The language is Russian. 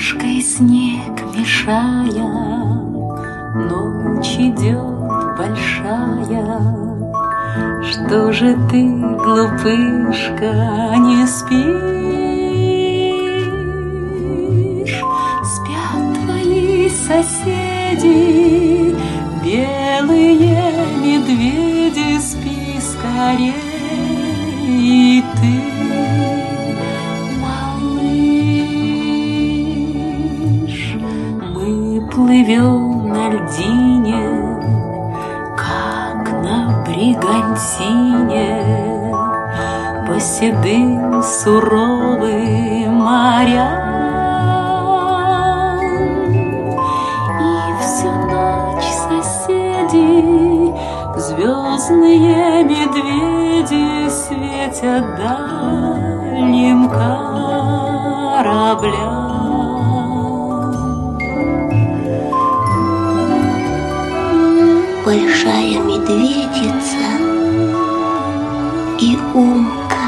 ложкой снег мешая, ночь идет большая. Что же ты, глупышка, не спишь? Спят твои соседи, белые медведи, спи скорей, и ты, малыш. Мы плывем на льдине, как на бригантине, по седым суровым морям. И всю ночь соседи, звездные медведи, светят дальним кораблям. Большая медведица и умка